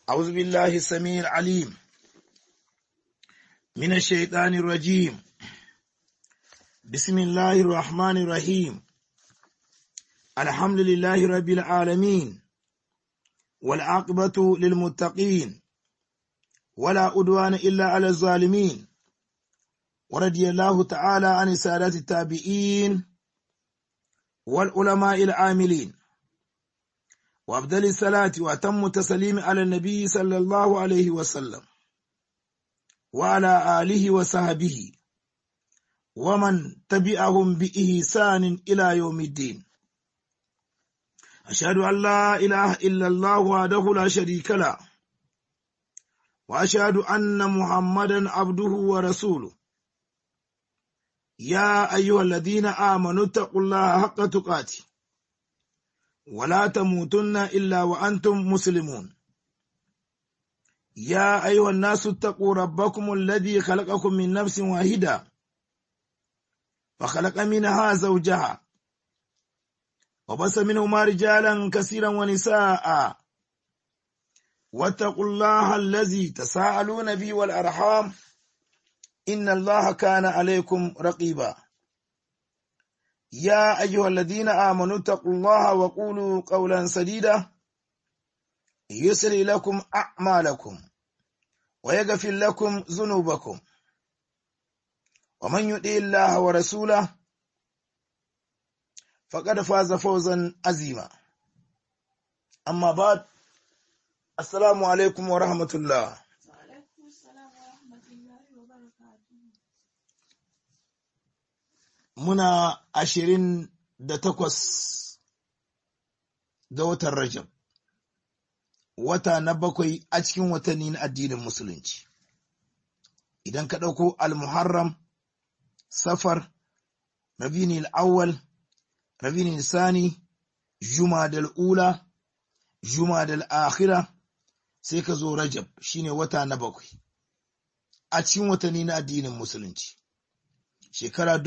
أعوذ بالله السميع العليم من الشيطان الرجيم. بسم الله الرحمن الرحيم. الحمد لله رب العالمين، والعاقبة للمتقين، ولا أدوان إلا على الظالمين. ورضي الله تعالى عن سادات التابعين والعلماء العاملين، وأفضل الصلاة وأتم التسليم على النبي صلى الله عليه وسلم وعلى آله وصحبه ومن تبعهم بإحسان إلى يوم الدين. أشهد أن لا إله إلا الله وحده لا شريك له، وأشهد أن محمدا عبده ورسوله. يا أيها الذين آمنوا اتقوا الله حق تقاته ولا تموتن إلا وأنتم مسلمون. يا أيها الناس اتقوا ربكم الذي خلقكم من نفس واحدة فخلق منها زوجها وبث منهما رجالا كثيرا ونساء، واتقوا الله الذي تساءلون به والأرحام إن الله كان عليكم رقيبا. يا أيها الذين آمنوا اتقوا الله وقولوا قولا سديدا يسر لكم أعمالكم ويغفر لكم ذنوبكم، ومن يطع الله ورسوله فقد فاز فوزا عظيما. أما بعد، السلام عليكم ورحمة الله. وعليكم السلام ورحمة الله وبركاته. muna 28 ga watan Rajab, wata na 7 a cikin watanni na addinin Musulunci. Idan ka ɗauko Al-Muharram, Safar, Rabi'ul Awwal, Rabi'ul Sani, Jumadal Ula, Jumadal Akhira, sai ka zo Rajab, shine wata na 7 a cikin watanni na addinin Musulunci. Shekara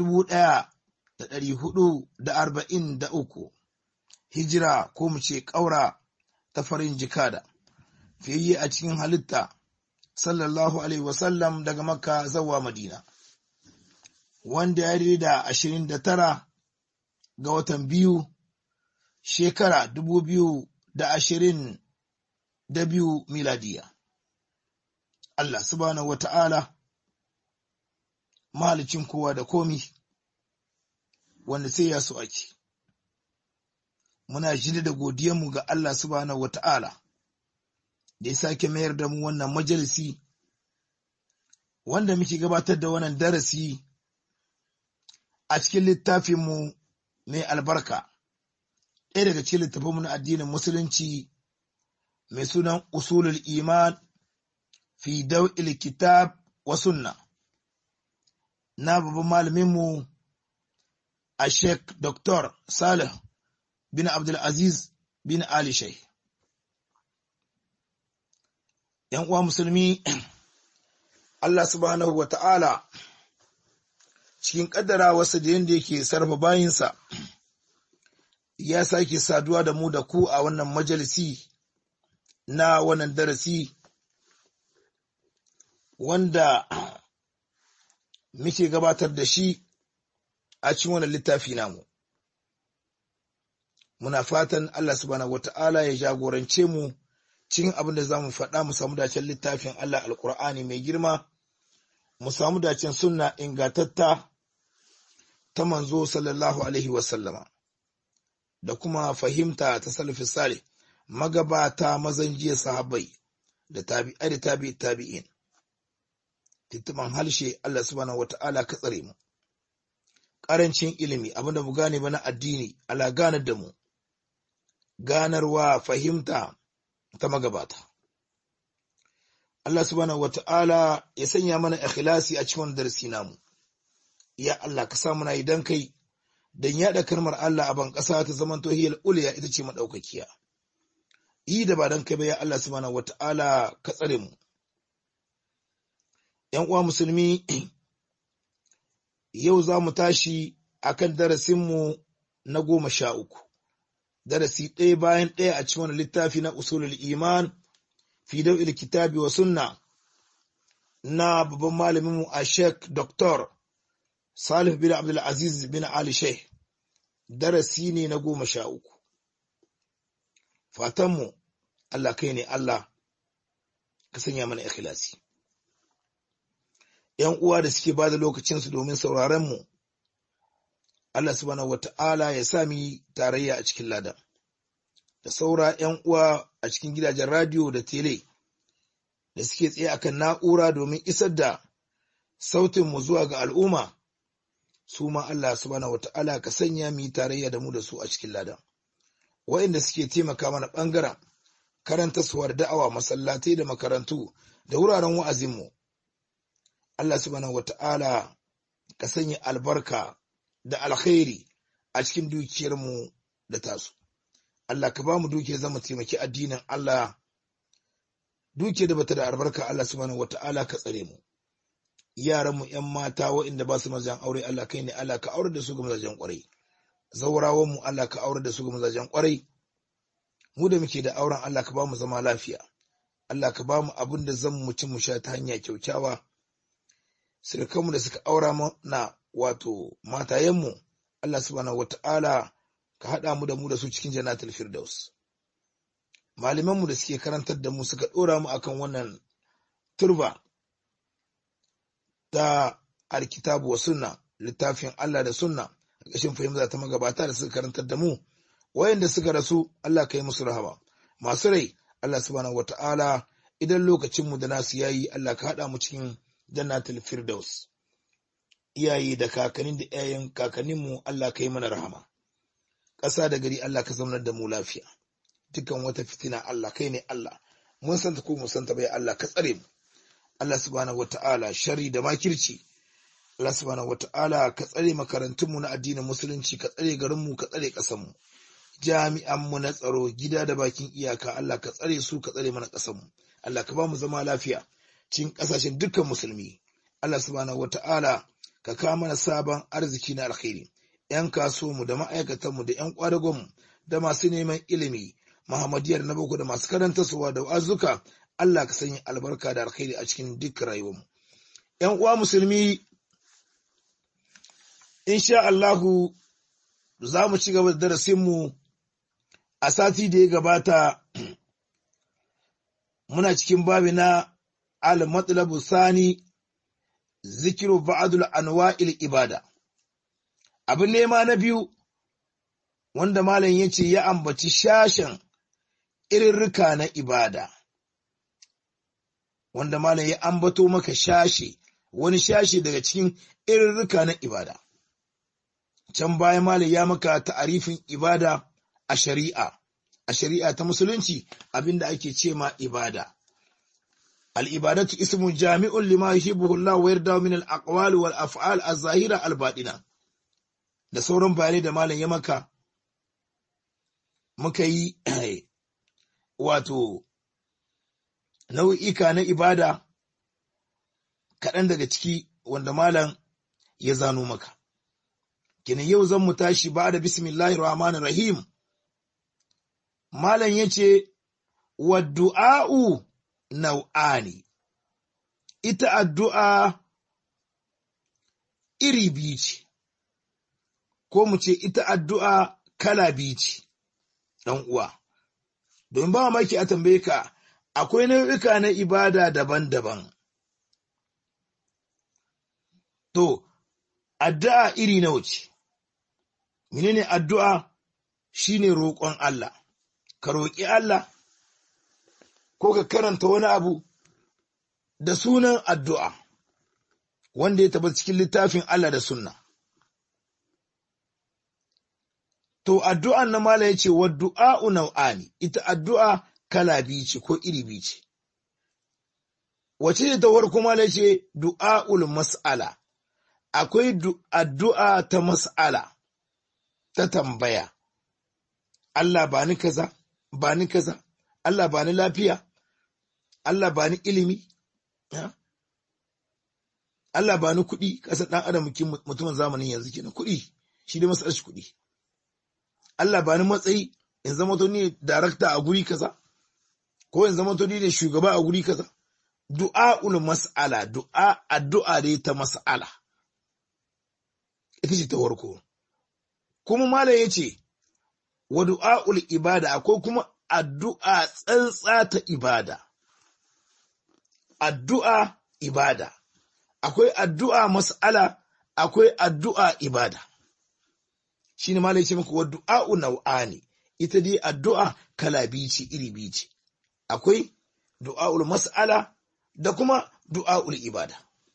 1443 hijira, ko mu ce ƙaura ta farin jikada fiye a cikin halitta sallallahu alaihi wasallam daga Makka zuwa Madina, wanda ya da 29 ga watan biyu shekara 2022 miladiya. Allah subhanahu wata'ala, mahalicin kowa da komi, wanda sai ya so ake, muna jini da godiyanmu ga Allah subhanahu wata'ala da ya sake mayar da mu wannan majalisi wanda muke gabatar da wannan darasi a cikin littafinmu mai albarka, ɗaya daga cikin littafinmu na addinin Musulunci mai sunan Usulul Iman fi Daw'il Kitab wa Sunna, na babban malaminmu a Sheikh Dr. Salih bin Abdulaziz bin Ali Sheikh. ‘Yan uwa musulmi, Allah subhanahu wa ta'ala cikin ƙaddara wasu da yadda yake sarrafa bayinsa, ya sake saduwa da mu da ku a wannan majalisi na wannan darasi wanda muke gabatar da shi a cikin wannan littafi namu. Muna fatan Allah subhanahu wata'ala ya jagorance mu cikin abin da za mu faɗa, mu samu dacen littafin Allah Alƙur'ani mai girma, mu samu dacen sunna ingatatta ta manzo sallallahu alaihi wasallama, da kuma fahimta ta salafis salih, magabata mazan jiya sahabbai da tabi'ai da tabi'in. Tuntuban harshe Allah subhanahu wata'ala ka tsare mu. Ƙarancin ilimi, abinda mu gane ba na addini, Allah ganar da mu, ganarwa fahimta ta magabata. Allah subhanahu wata'ala ya sanya mana ikhlasi a cikin darasi namu. Ya Allah, ka sa muna idan kai dan yada kalmar Allah a ban ƙasa ta zaman tohiyar uliya, ita ce madaukakiya. Yi da ba dan kai ba, ya Allah subhanahu wata'ala ka tsare mu. ‘Yan uwa musulmi, yau za mu tashi akan darasinmu na 13, darasi ɗaya bayan ɗaya a cikin wani littafi na usulul iman fi daw'il kitabi wa sunna na babban malamin mu a Sheikh Dr. Salih bin Abdul Aziz bin Ali Sheikh, darasi ne na 13. Fatanmu Allah kai ne Allah, ka sanya mana ikhlasi. ‘Yan uwa da suke ba da lokacinsu domin sauraron mu, Allah subhanahu wata'ala ya sami tarayya a cikin ladan. Da saura ‘yan uwa a cikin gidajen radiyo da tele da suke tsaye akan na'ura domin isar da sautinmu zuwa ga al'umma, su ma Allah subhanahu wata'ala ka sanya mu yi tarayya da mu da su a cikin ladan. Waɗanda suke taimaka mana ɓangaren karanta suwar da'awa, masallatai da makarantu da wuraren wa'azinmu, Allah subhanahu wata'ala ka sanya albarka da alkhairi a cikin dukiyarmu da tasu. Allah ka ba mu dukiyar zama taimaki addinin Allah, dukiyar da bata da albarka Allah subhanahu wata'ala ka tsare mu. Yaranmu ‘yan mata waɗanda ba su mazajen aure, Allah kai ne Allah ka aure da su ga mazajen ƙwarai. Zaurawanmu Allah ka aure da su ga mazajen ƙwarai. Mu da muke da auren Allah ka ba mu zama lafiya. Allah ka ba mu abin da zan mu ci mu sha ta hanya kyaukyawa. Sirkanmu da suka aura mana wato matayenmu, Allah subhanahu wata'ala ka haɗa mu da su cikin jannatul firdaus. Malamanmu da suke karantar da mu suka ɗora mu akan wannan turba ta alkitabu wa sunna, littafin Allah da sunna, a ƙashin fahimta ta magabata da suka karantar da mu, wayanda suka rasu Allah ka yi musu rahama, masu rai Allah subhanahu wata'ala idan lokacinmu da nasu yayi Allah ka haɗa mu cikin jannatul firdaus. Iyaye da kakannin da ƴaƴan kakanninmu Allah ka yi mana rahama. Ƙasa da gari Allah ka zaunar da mu lafiya. Dukan wata fitina Allah kai ne Allah, mun santa ko mun santa bai Allah ka tsare mu. Allah subhanahu wata'ala shari da makirci, Allah subhanahu wata'ala ka tsare makarantunmu na addinin musulunci, ka tsare garinmu, ka tsare ƙasanmu. Jami'anmu na tsaro gida da bakin iyaka Allah ka tsare su, ka tsare mana ƙasanmu. Allah ka ba mu zama lafiya cikin ƙasashen dukkan musulmi. Allah subhanahu wata'ala ka kawo mana sabon arziki na alkhairi. ‘Yan kasuwanmu da ma'aikatanmu da ‘yan ƙwadagonmu da masu neman ilimi, Muhammadiyar na boko da masu karantarwa da wa'azuka, Allah ka sanya albarka da alkhairi a cikin dukkan rayuwarmu. ‘Yan uwa musulmi, insha Allahu za mu ci gaba da darasinmu. A sati da ya gabata muna cikin babi na al-matlabu sani, zikiru ba'dul anwa'il ibada. Abin nema na biyu wanda malam yace ya ambaci shashen irirrika na ibada, wanda malam ya ambato maka wani shashe daga cikin irirrika na ibada. Can baya malam ya maka ta'arifin ibada a shari'a ta musulunci, abinda ake ce ma ibada. Al-ibadatu ismun jami'un lima yuhibbuhu Allah wa yarda min al-aqwali wal af'al az-zahira al-batina. Da sauran bayanai da malam ya maka muka yi wato nau'ika na ibada kaɗan daga ciki wanda malam ya zano maka. Kina yau zan mu tashi ba da bismillahir rahmanir rahim. Malam yace wa du'a'u nau'ani, ita addu'a iri biyu ce, ko mu ce ita addu'a kala biyu ce, ɗan uwa. Domin ba maki a tambaye ka, akwai nau'ika na ibada daban-daban. To, addu'a iri nawa ce? Menene addu'a? Shine roƙon Allah. Ka roƙi Allah, ko ka karanta wani abu da sunan addu'a, wanda ya tabbata cikin littafin Allah da sunna. To, addu'an na mala ya ce, wa du'a'u nau'ani, ita addu'a kala biyu ce ko iri biyu ce. Wace ne ta farko mala ya ce, du'a'ul mas'ala, akwai addu'a ta mas'ala, ta tambaya, Allah ba ni kaza, ba ni kaza, Allah ba ni lafiya, Allah ba ni ilimi, Allah ba ni kuɗi, ƙasar ɗan adam mutumin zamanin yanzu kenan kuɗi, shi dai masu shi kuɗi. Allah ba ni matsayi, in zama to ni darakta a guri kaza, ko in zama to ni ne shugaba a guri kaza. Du'a'ul mas'ala, addu'a dai ta mas'ala. Ita ce ta farko. Kuma malam yace wa du'a'ul ibada, akwai kuma addu'a tsantsa ta ibada. Addu'a ibada. Akwai addu'a mas'ala, akwai addu'a ibada. Shine malam yace muku wa du'a'u nau'ani. Ita dai addu'a kala biyu ce, iri biyu ce. Akwai du'a'ul mas'ala da kuma du'a'ul ibada.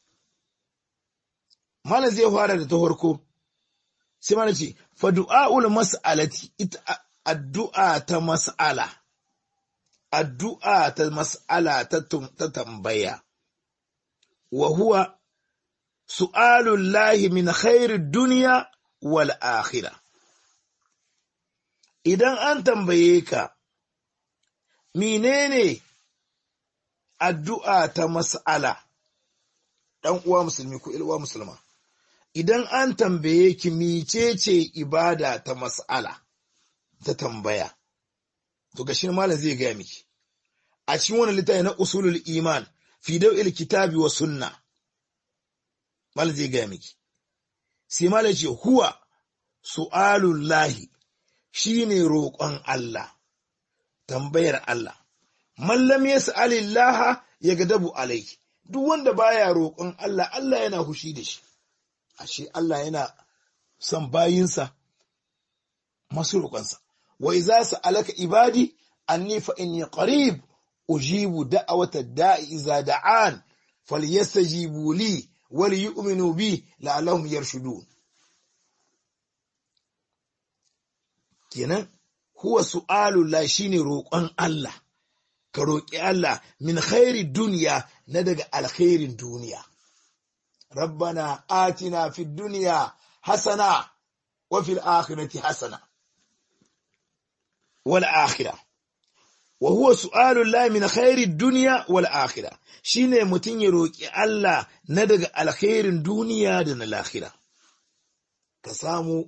Malam zai fara da ta farko. Sai malam ce fa du'a'ul mas'alati, ita addu'a ta mas'ala. Addu'a ta mas'ala ta tambaya. Wa huwa su'alullahi min khairid dunya wal akhirah. Idan an tambaye ka menene addu'a ta mas'ala, ɗan uwa musulmi ko uwa musulma, idan an tambaye ki mecece ibada ta mas'ala ta tambaya, to gashin malam zai gaya miki a cikin wannan littafi na usulul iman fi daw'il kitabi wa sunna. Malam zai gaya miki, sai malam ce huwa su'alullahi, shine roƙon Allah, tambayar Allah. Man lam yas'alillaha yagdabu alayhi. Duk wanda baya roƙon Allah, Allah yana hushi da shi. Ashe Allah yana son bayinsa masu roƙonsa. Wa idza sa'alaka ibadi anni fa inni qarib ujibu da'wata da'i idza da'an falyastajibu li wal yu'minu bi la'allahum yarshudun. Kenan huwa su'alullah, shine roƙon Allah. Ka roƙi Allah min khairi duniya, na daga alkhairin duniya. Rabbana atina fid dunya hasana wa fil akhirati hasana wal akhirah. Wa huwa su'alullah min khairi dunya wal akhirah, shine mutun ya roƙi Allah na daga alkhairin duniya da na lahira. Ka samu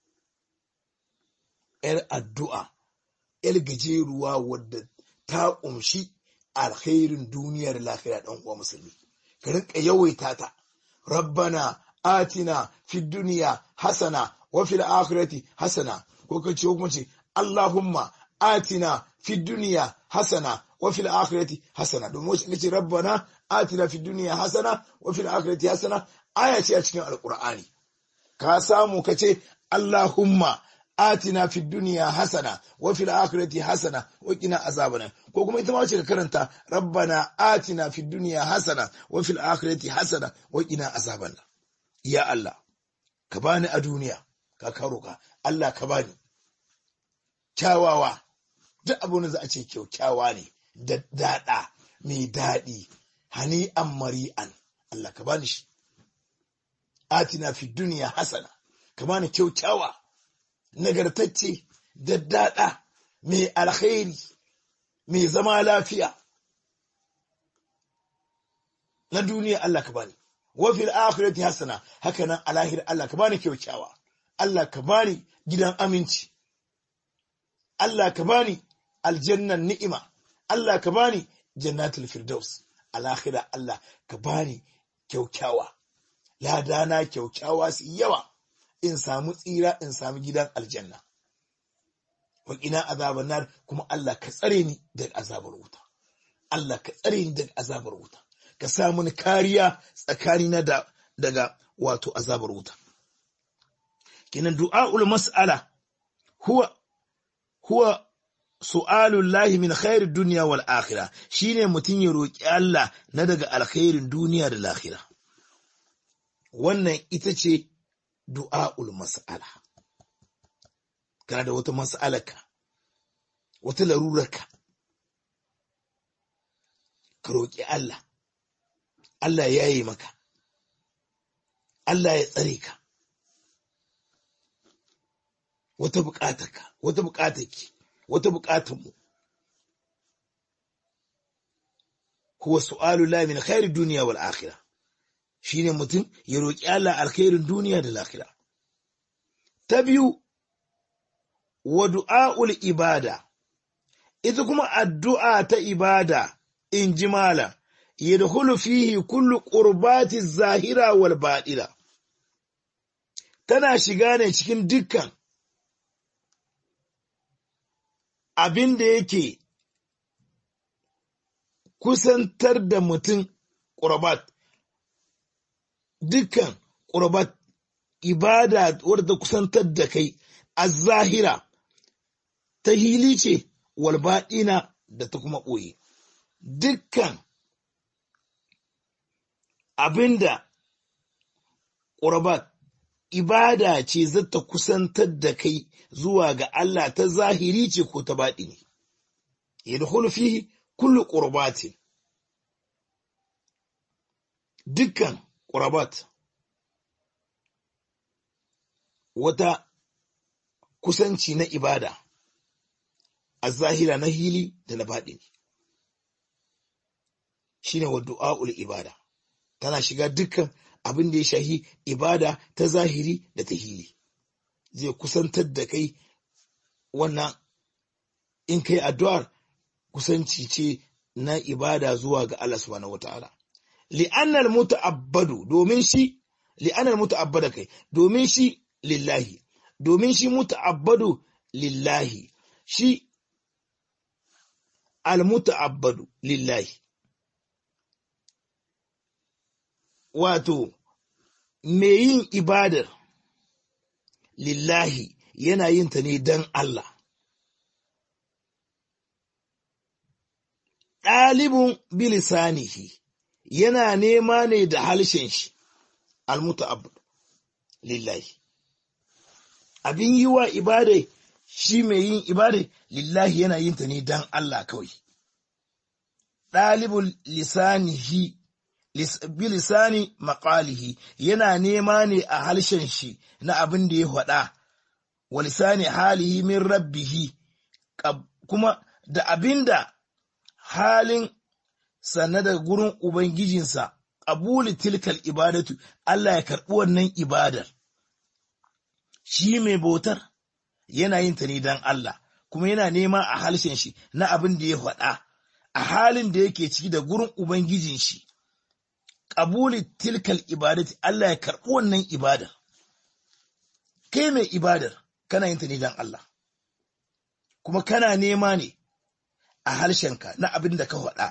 addu'a gajeruwa wadda ta ƙumshi alkhairin duniyar lafiya, ɗan uwa musulmi. Ka rinka yawaita ta. Rabbana atina fid dunya hasana wa fil akhirati hasana, ko ka ce kuma ce Allahumma atina fid dunya hasana wa fil akhirati hasana. Domin wasu kace Rabbana atina fid dunya hasana wa fil akhirati hasana, aya ce a cikin alqur'ani. Ka samu ka ce Allahumma atina fid dunya hasana wa fil akhirati hasana wa qina azaban. Ko kuma ita ma wace ka karanta Rabbana atina fid dunya hasana wa fil akhirati hasana wa qina azaban. Ya Allah, ka bani a duniya, ka karo ka Allah, ka bani kyawawa, duk abin da za a ce kyaukyawa ne, da dada mai dadi, hani'an mari'an, Allah ka bani shi. Atina fid dunya hasana, ka bani kyaukyawa, nagartacce, daddada, mai alkhairi, mai zama lafiya na duniya, Allah ka bani. Wa fil akhirati hasana, haka nan a lahira Allah ka bani kyaukyawa. Allah ka bani gidan aminci. Allah ka bani aljannan ni'ima. Allah ka bani jannatul firdaus. A lahira Allah ka bani kyaukyawa. Ladana kyaukyawa su yawa, in samu tsira, in samu gidan aljanna. Wa qina azaban nar, kuma Allah ka tsare ni daga azabar wuta. Allah ka tsare ni daga azabar wuta. Ka sa mini kariya tsakanina daga wato azabar wuta. Kinan du'aul mas'ala huwa su'alullahi min khairid dunya wal akhirah, shine mutun ya roki Allah na daga alkhairin duniya da lahira. Wannan ita ce du'a'ul mas'ala. Kana da wata mas'alaka, wata larurarka, ka roƙi Allah, Allah ya yi maka, Allah ya tsare ka. Wata buƙatarka, wata buƙatarki, wata buƙatarmu. Huwa su'alullahi min khairid dunya wal akhirah. Shine mutum ya roƙi Allah alkhairin duniya da lahira. Ta biyu, wa du'a'ul ibada, ita kuma addu'a ta ibada in ji malam yadkhulu fihi kullu qurbati zahira wal baɗila, tana shiga ne cikin dukkan abin da yake kusantar da mutum qurbat, dukkan qurbat ibada wadda kusantar da kai a zahira ta hili ce wal baɗina da ta kuma ɓoye, dukkan abinda qurbat ibada ce zata kusantar da kai zuwa ga Allah ta zahiri ce ko ta baɗini, yadkhulu fihi kullu qurbatin, dukkan qurbat wata kusanci na ibada a zahira na hili da na baɗini shine wa du'a'ul ibada, tana shiga dukkan abin da ya shahi ibada ta zahiri da ta hili, zai kusantar da kai wannan in kai addu'ar kusanci ce na ibada zuwa ga Allah subhanahu wataala. Li'annal muta'abbadu domin shi lillahi, domin shi muta'abbadu lillahi, shi al-muta'abbadu lillahi, wato me yin ibadar lillahi yana yin ta ne don Allah. Ɗalibun bilisanihi yana nema ne da halshen shi, al-muta'abbad lillahi. Abin yi wa ibadai shi mai yin ibadai lillahi yana yin ta ne don Allah kawai. Ɗalibun lisanihi bilisani maƙalihi yana nema ne a halshen shi na abin da ya faɗa, wa lisani halihi min rabbihi, kuma da abin da halin sanna daga gurin Ubangijinsa, ƙabuli tilkal ibadatu, Allah ya karɓi wannan ibadar. Shi mai bautar yana yin ta ne don Allah, kuma yana nema a halshen shi na abin da ya faɗa, a halin da yake ciki da gurin Ubangijin shi. Ƙabuli tilkal ibadati, Allah ya karɓi wannan ibadar. Kai mai ibadar kana yin ta ne don Allah, kuma kana nema ne a harshenka na abin da ka faɗa,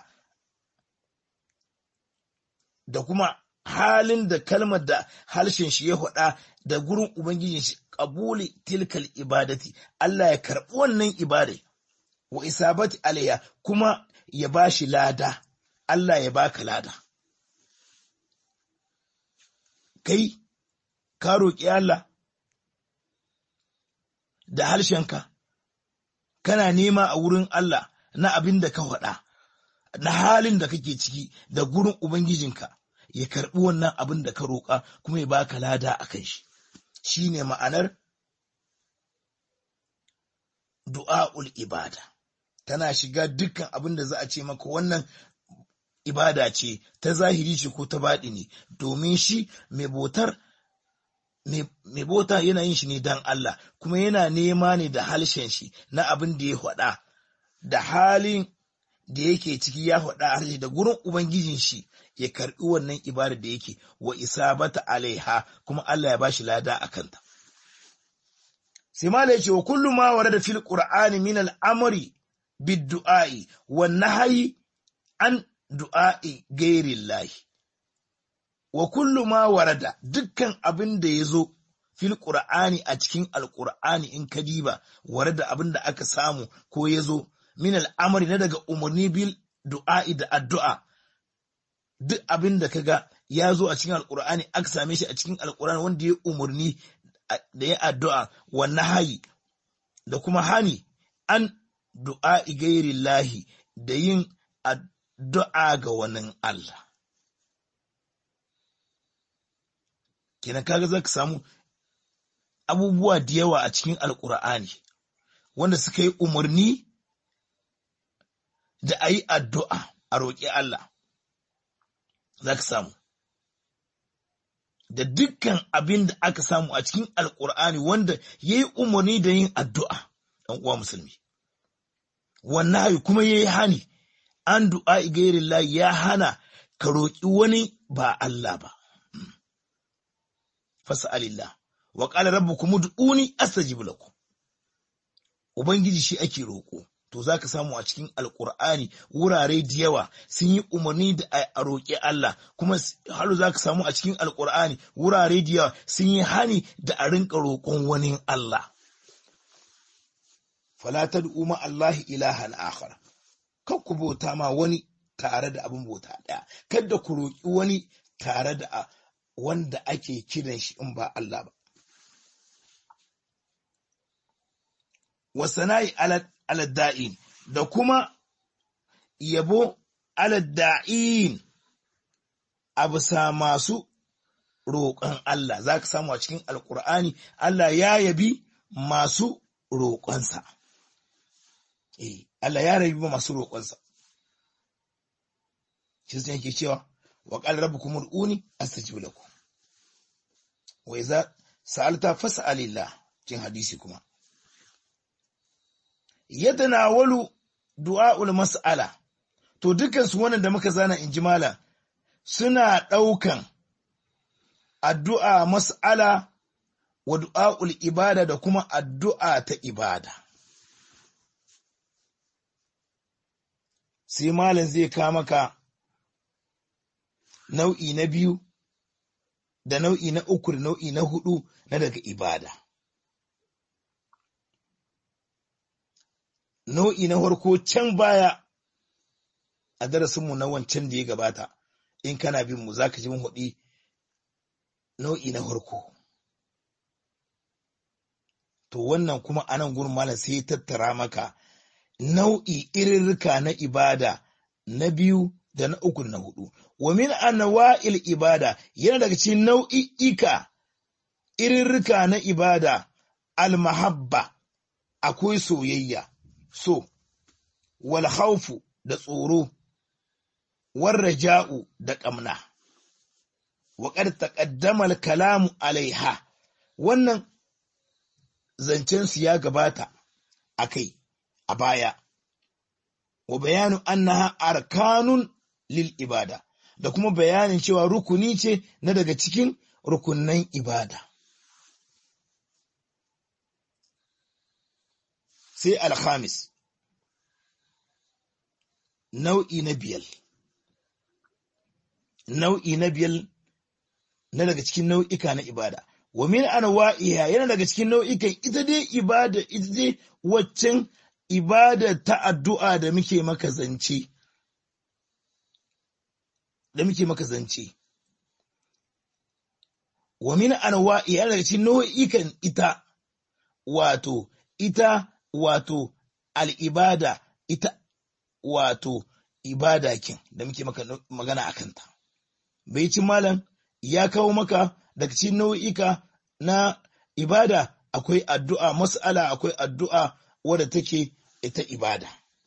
da kuma halin da kalmar da harshen shi ya faɗa da gurin Ubangijin shi, ƙabuli tilkal ibadati, Allah ya karɓi wannan ibadai, wa isabati alayya, kuma ya ba shi lada, Allah ya baka lada. Kai, ka roƙi Allah da harshenka, kana nema a wurin Allah na abin da ka faɗa, na halin da kake ciki da gurin Ubangijinka, ya karɓi wannan abin da ka roƙa kuma ya baka lada a kan shi. Shi ne ma'anar du'a'ul ibada, tana shiga dukkan abin da za a ce maka wannan ibada ce ta zahiri ce ko ta baɗini, domin shi mai bauta yana yin shi ne don Allah, kuma yana nema ne da halshen shi na abin da ya faɗa, da halin da yake ciki ya faɗa harshe da gurin Ubangijin shi ya karɓi wannan ibada da yake, wa isabata alaiha, kuma Allah ya bashi lada a kanta. Sai ma da ya ce wa kullu ma warada fil Qur'ani min al-amri bid-du'a'i wan nahyi an du'a'i gairillahi, wa kullu ma warada, dukkan abin da ya zo fil Qur'ani a cikin Al-Qur'ani in ka diba, warada abin da aka samu ko ya zo min al'amari na daga umarni bil du'a'i da addu'a, duk abin da kaga ya zo a cikin Al-Qur'ani aka same shi a cikin Al-Qur'ani wanda ya umarni da ya addu'a, wa nahyi da kuma hani an du'a'i gairillahi, da yin addu'a ga wani Allah. Kenan kaga za ka samu abubuwa da yawa a cikin Alƙur'ani wanda suka yi umarni da a yi addu'a a roƙi Allah, za ka samu. Da dukkan abin da aka samu a cikin Alƙur'ani wanda ya yi umarni da yin addu'a, ɗan uwa musulmi. wannan kuma yayi hani an du'a gairillah, ya hana ka roƙi wani ba Allah ba. Fas'alillah wa qala rabbukum ud'uni astajib lakum. Ubangiji shi ake roƙo. To zaka samu a cikin Alƙur'ani wurare da yawa sun yi umarni da a roƙi Allah, kuma har zaka samu a cikin Alƙur'ani wurare da yawa sun yi hani da a rinka roƙon wani Allah. Fala tad'u ma Allah ilahan akhar. Kar ku bauta ma wani tare da abin bauta ɗaya. Kada ku roƙi wani tare da wanda ake kiran shi in ba Allah ba. Wasana'i aladda'in, da kuma yabo aladda'in a bisa masu roƙon Allah. Za ka samu a cikin Alƙur'ani Allah ya yabi masu roƙonsa. Allah ya rabi masu roƙonsa. Shi zai yake cewa wa qala rabbukum ud'uni astajib lakum. Wa idza sa'alta fas'alillah, cikin hadisi kuma. Yatanawalu du'a'ul mas'ala. To dukkan su wannan da muka zana in ji malam suna ɗaukan addu'a mas'ala wa du'a'ul ibada da kuma addu'a ta ibada. Sai malam zai kawo maka nau'i na biyu da nau'i na uku da nau'i na hudu na daga ibada. Nau'i na farko can baya a darasinmu na wancan da ya gabata, in kana bin mu za ka ji mun hudi nau'i na farko. To wannan kuma anan gurin malam sai ya tattara maka nau'i irirrika na ibada na biyu da na uku na hudu. Wa min anwa'il ibada, yana daga cikin nau'i'ika irirrika na ibada, al-mahabba, akwai soyayya, so, wal khawfu da tsoro, war raja'u da ƙamna. Wa qad taqaddama al-kalamu alaiha, wannan zancen su ya gabata akai a baya. Wa bayanu annaha arkanun lil ibada, da kuma bayanin cewa rukuni ce na daga cikin rukunnan ibada. Sai alhamis, nau'i na biyar na daga cikin nau'ika na ibada. Wa min anwa'iha, yana daga cikin nau'ikan ita dai ibada, ita dai waccan ibada ta addu'a da muke maka zance. Wa min anwa'iha, yana daga cikin nau'ikan wato al'ibada, wato ibada kin da muke maka magana a kanta. Bai ci malam ya kawo maka daga cikin nau'ika na ibada akwai addu'a mas'ala, akwai addu'a wadda take ita ibada.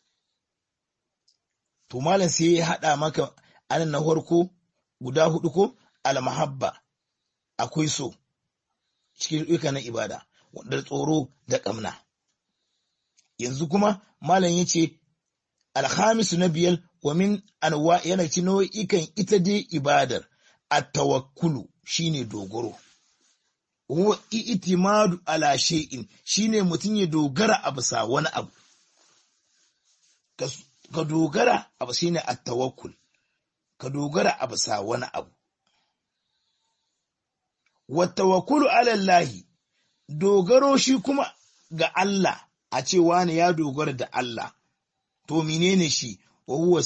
To malam sai ya haɗa maka anan na farko guda hudu ko al-mahabba, akwai so cikin nau'ika na ibada, da tsoro da ƙamna. Yanzu kuma malam ya ce alhamisu na biyar, wa min anwa, yana ci nau'ikan ita dai ibadar at-tawakkulu, shine dogaro. Wa i'timadu ala shay'in, shine mutum ya dogara a bisa wani abu. Ka dogara abu shine at-tawakkul, ka dogara a bisa wani abu. Wa tawakkulu ala Allah, dogaro shi kuma ga Allah, a ce wani ya dogara da Allah. To menene shi? Wa huwa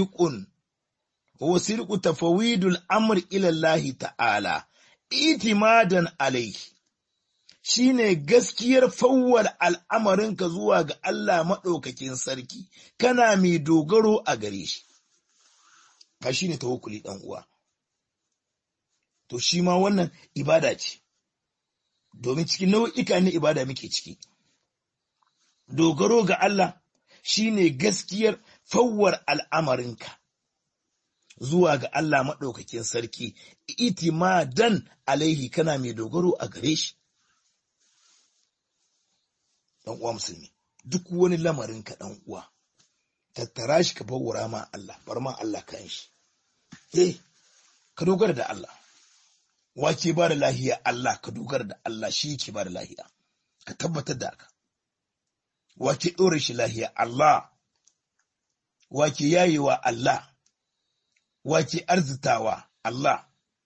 sidqu tafawidul amr ila Allah ta'ala itimadan alayhi, shine gaskiyar fawwar al'amarinka zuwa ga Allah maɗaukakin sarki, kana mai dogaro a gare shi. Ka shine tawakkuli ɗan uwa. To shi ma wannan ibada ce, domin cikin nau'ika ne ibada muke ciki. Dogaro ga Allah shine gaskiyar fawwar al'amarinka zuwa ga Allah maɗaukakin sarki, itimadan alaihi, kana mai dogaro a gare shi. Ɗan uwa musulmi, duk wani lamarinka ɗan uwa, tattara shi ka bawura ma Allah, bar ma Allah kan shi. Ka dogara da Allah. Wake ba da lahiya Allah, ka dogara da Allah, shi ke ba da lahiya. Ka tabbatar da haka. Wake ɗora shi lahiya Allah, wake yayewa Allah, wake arzitawa Allah,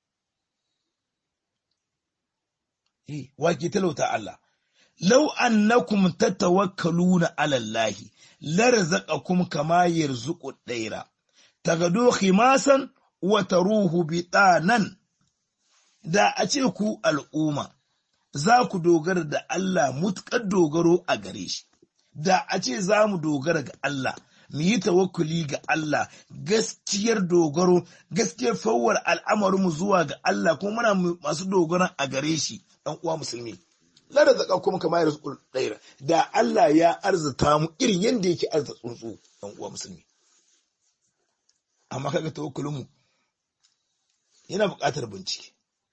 wake talauta Allah. Lau annakum tatawakkaluna ala Allah larzaqakum kama yarzuqu daira tagadu khimasan wa taruhu bitanan. Da a ce ku al'umma za ku dogara da Allah mutkar dogaro a gare shi, da a ce za mu dogara ga Allah, mu yi tawakkuli ga Allah, gaskiyar dogaro, gaskiyar fawar al'amarinmu zuwa ga Allah, kuma muna masu dogaron a gare shi, ɗan uwa musulmi. Lara zaka kuma kama ya rasu ɗaira, da Allah ya arzata mu irin yadda yake arzata tsuntsu, ɗan uwa musulmi. Amma kaga tawakkulinmu yana buƙatar bincike,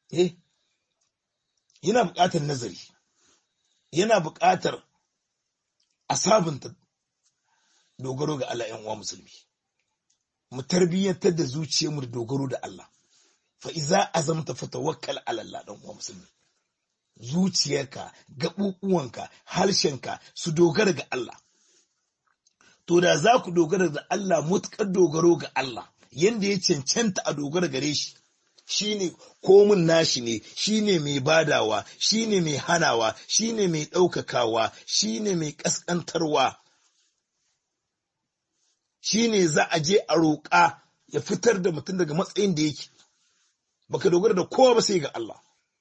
yana buƙatar nazari, yana buƙatar a sabunta dogaro ga Allah ‘yan uwa musulmi, mu tarbiyyantar da zuciyarmu da dogaro da Allah, fa iza azamta fa tawakkal ala Allah ɗan uwa musulmi. Zuciyarka, gaɓuɓuwanka, harshenka su dogara ga Allah. To da za ku dogara da Allah mutkar dogaro ga Allah, yanda ya cancanta a dogara gare shi, shi ne komin nashi ne, shi ne mai badawa, shi ne mai hanawa, shi ne mai ɗaukakawa, shi ne mai ƙasƙantarwa. Shi ne za a je a roƙa ya fitar da mutum daga matsayin da yake, baka dogara da kowa ba sai ga Allah.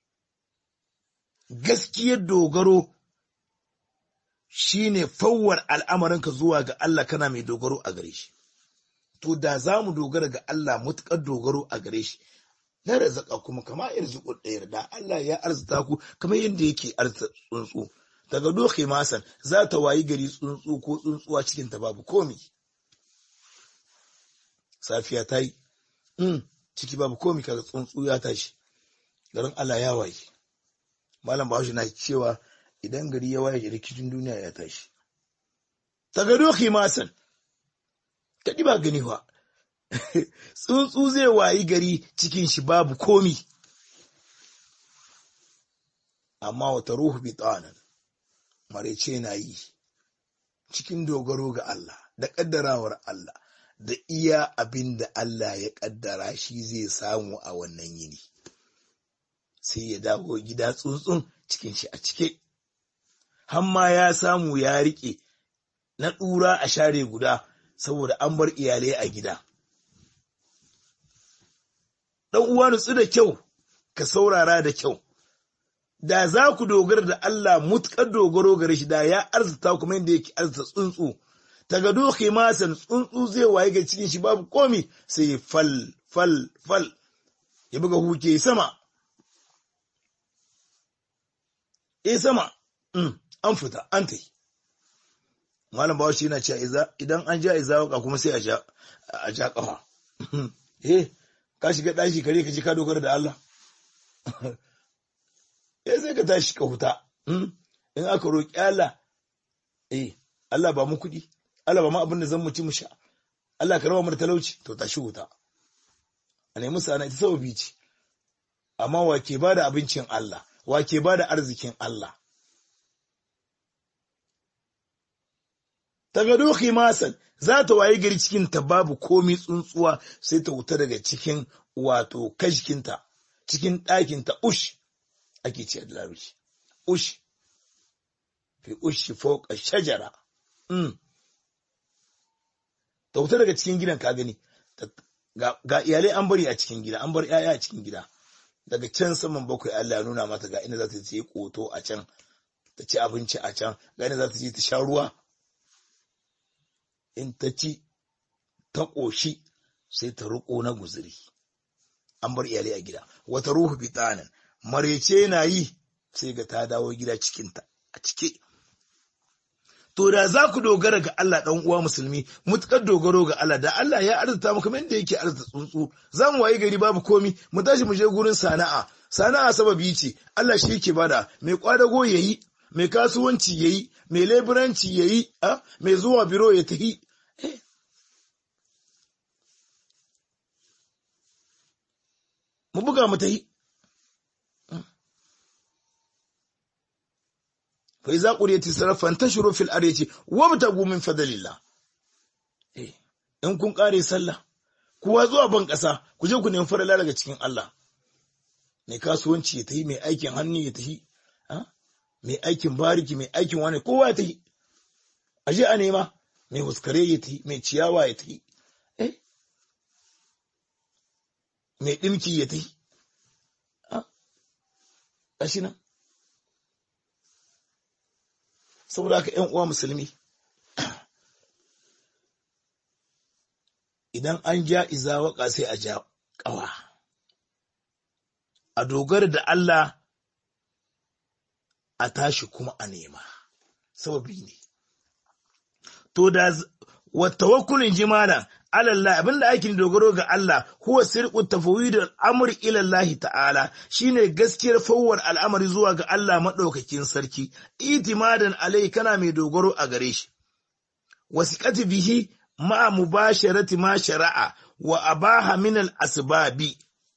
Gaskiyar dogaro shi ne fawwar al'amarinka zuwa ga Allah kana mai dogaro a gare shi. To da za mu dogara ga Allah mutuƙar dogaro a gare shi, na razaka kuma kama yarzuƙu ɗaya da Allah ya arzita ku kamar yadda yake arzita tsuntsu. Daga doke masan za ta wayi gari tsuntsu ko tsuntsuwa cikin ta babu komi. Safiya ta yi, ciki babu komi kaga tsuntsu ya tashi, garin Allah ya waye. Malam Bahaushe na cewa idan gari ya waye rikicin duniya ya tashi. Daga doke masan, ka ba gani wa, tsuntsu zai wayi gari cikin shi babu komi. Amma wata ruhu bitanan, marece na yi, cikin dogaro ga Allah, da ƙaddarawar Allah, da iya abin da Allah ya ƙaddara shi zai samu a wannan yini. Sai ya dawo gida tsuntsun cikin shi a cike, hamma ya samu ya riƙe na ɗura a share guda saboda an bar iyalai a gida. Ɗan uwa nutsu da kyau, ka saurara da kyau. Da za ku dogara da Allah mutkar dogaro gare shi da ya arzita kuma yadda yake arzita tsuntsu. Taga doke masan tsuntsu zai waye ga cikin shi babu komi sai fal ya buga huke sama. Sama, an fita, an tai. Malam Bahaushe yana cewa idan an ja izawaka kuma sai a ja kafa. Ka shiga ɗaki kare ka ji ka dogara da Allah. Sai ka tashi ka huta. In aka roƙi Allah, Allah ba mu kuɗi, Allah ba mu abin da zan mu ci mu sha, Allah ka raba mu da talauci, to tashi huta. A nemi sana ita sababi ce. Amma wa ke ba da abincin Allah, wa ke ba da arzikin Allah. Ta gado masan za ta waye gari cikin ta babu komi tsuntsuwa sai ta wuta daga cikin wato kashkinta, cikin ɗakinta ush ake ce da larabci. Ush, fi ushi fauka shajara. Ta wuta daga cikin gidan ka gani, ga iyalai an bari a cikin gida, an bar ‘ya'ya a cikin gida. Daga can saman bakwai Allah ya nuna mata ga inda za ta je koto a can, ta ci abinci a can, ga inda za ta je ta sha ruwa. In ta ci, ta ƙoshi, sai ta riƙo na guzuri. An bar iyalai a gida. Wata ruhu bitanan, marece na yi, sai ga ta dawo gida cikinta, a cike. To da za ku dogara ga Allah ɗan uwa musulmi, mutukar dogaro ga Allah, da Allah ya arzita mu kamar yadda yake arzita tsuntsu, za mu waye gari babu komi, mu tashi mu je gurin sana'a. Sana'a sababi ce, Allah shi yake bada, mai kwadago yayi, mai kasuwanci yayi, mai leburanci yayi, mai zuwa biro ya tafi. ɗauka mu tahi fa iza quriyati sarfan tashuru fil ardi wabtagu min fadlillah in kun kare sallah kuwa zuwa ban ƙasa ku je ku nemi farala daga cikin Allah mai kasuwanci ya tahi mai aikin hannu ya tahi mai aikin bariki mai aikin wani kowa ya tahi aje a nema mai huskare ya tahi mai ciyawa ya tahi mai ɗimki ya tahi gashi nan saboda haka ‘yan uwa musulmi idan an ja iza waka sai a ja ƙawa a dogara da Allah a tashi kuma a nema sababi ne to da wattawakkulin jimala alallah abinda ake dogaro ga Allah huwa sirqut tafwid al-amr ila Allah ta'ala shine gaskiyar fawwar al'amari zuwa ga Allah madaukakin sarki itimadan alai kana mai dogaro a gare shi wasiqati bihi ma mubasharati ma shara'a wa abaha min al-asbabi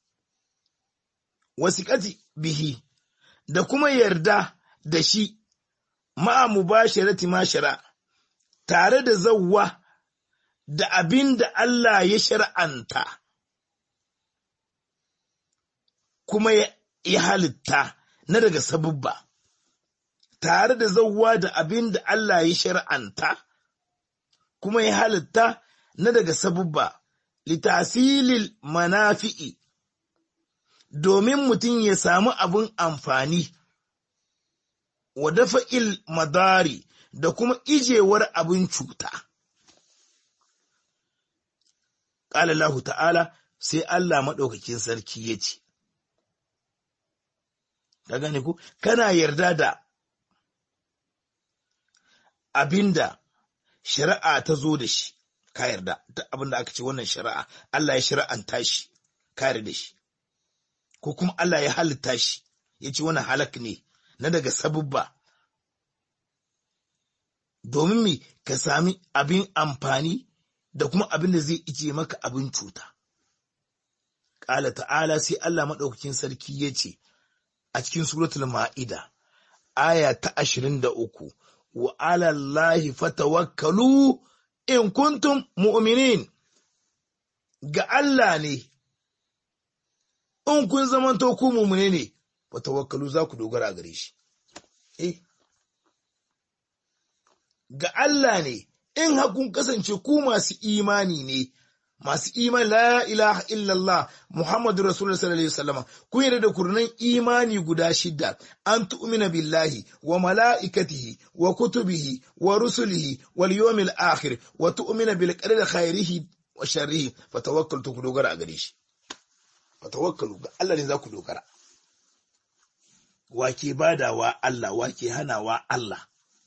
wasiqati bihi da kuma yarda da shi ma mubasharati ma shara'a tare da zawwa da abin da Allah ya shar'anta kuma ya halitta na daga sabubba, tare da zawwa da abin da Allah ya shar'anta kuma ya halitta na daga sabubba, litasilil manafi'i, domin mutum ya samu abin amfani, wa dafa'il madari da kuma ijewar abin cuta. Ƙala Allah ta'ala sai Allah maɗaukakin sarki ya ce, ka gane ku, kana yarda da abinda shari'a ta zo da shi, ka yarda, da abinda aka ce wannan shari'a, Allah ya shari'anta shi, ka yarda shi, ko kuma Allah ya halitta shi, ya ce wannan halak ne, na daga sabubba, domin me ka sami abin amfani da kuma abin da zai ije maka abin cuta. Ƙala ta'ala sai Allah maɗaukakin sarki ya ce a cikin suratul ma'ida, aya ta 23, wa alallahi fatawakkalu in kuntum mu'minin, ga Allah ne, in kun zamanto ku mu'mine ne, fatawakkalu za ku dogara gare shi. Ga Allah ne, in hakun kasance ku masu imani ne, masu imani la ilaha illallah Muhammadu Rasulullah sallallahu alaihi wasallam, ku yarda da kurnan imani guda 6, an tu'mina billahi wa mala'ikatihi wa kutubihi wa rusulihi wal yawmil akhir wa tu'mina bil qadari khairihi wa sharrihi, fatawakkalu ku dogara a gare shi. Fatawakkalu ga Allah ne za ku dogara. Wa ke badawa Allah, wa ke hanawa Allah.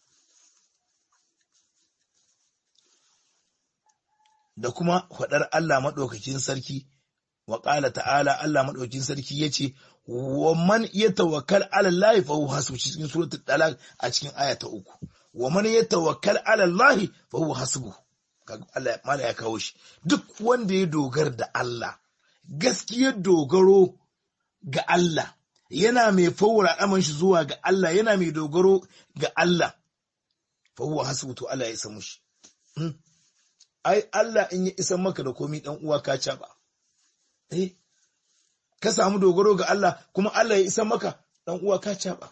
Da kuma faɗar Allah maɗaukakin sarki, wa ƙala ta'ala Allah maɗaukakin sarki ya ce, wa man ya tawakkal alallahi fa huwa hasbu, cikin suratul talaq a cikin aya ta 3. Wa man ya tawakkal alallahi fa huwa hasbu. Allah mala ya kawo shi. Duk wanda ya dogara da Allah, gaskiyar dogaro ga Allah, yana mai fawwara aman shi zuwa ga Allah, yana mai dogaro ga Allah, fa huwa hasbu, to Allah ya isa mushi. Ai, Allah in ya isan maka da komi ɗan uwa ka caɓa. Ka samu dogaro ga Allah, kuma Allah ya isan maka ɗan uwa ka caɓa.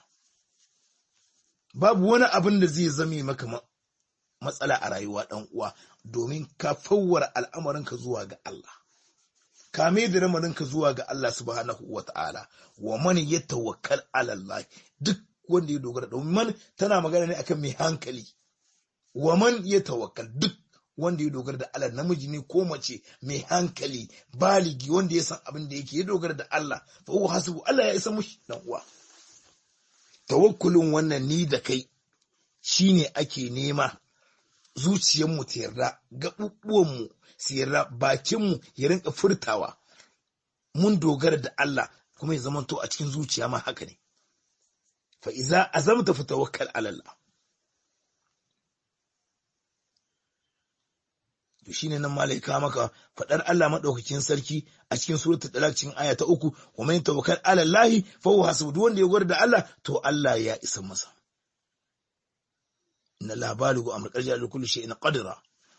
Babu wani abin da zai zame maka matsala a rayuwa ɗan uwa, domin ka fawwara al'amarinka zuwa ga Allah. Ka mai da ramarinka zuwa ga Allah subhanahu wa ta'ala, wa man ya tawakkal ala Allah, duk wanda ya dogara, domin man tana magana ne akan mai hankali. Wa man ya tawakkal, duk wanda ya dogara da Allah, namiji ne ko mace, mai hankali, baligi, wanda ya san abin da yake, ya dogara da Allah, fa huwa hasbu, Allah ya isa mushi dan uwa. Tawakkulin wannan ni da kai shine ake nema, zuciyarmu ta yarda, gaɓuɓɓuwanmu su yarda, bakinmu ya rinka furtawa mun dogara da Allah, kuma ya zamanto a cikin zuciya ma haka ne. Fa iza azamta fa tawakkal ala Allah. shine nan malaika maka fadar Allah madaukakin sarki a cikin suratul talaq cikin aya ta 3 wa man tawakkal ala Allah fa huwa hasbuhu, wanda ya gwada Allah to Allah ya isa masa. inna la baligu amr qad ja'ala kulli shay'in qadra.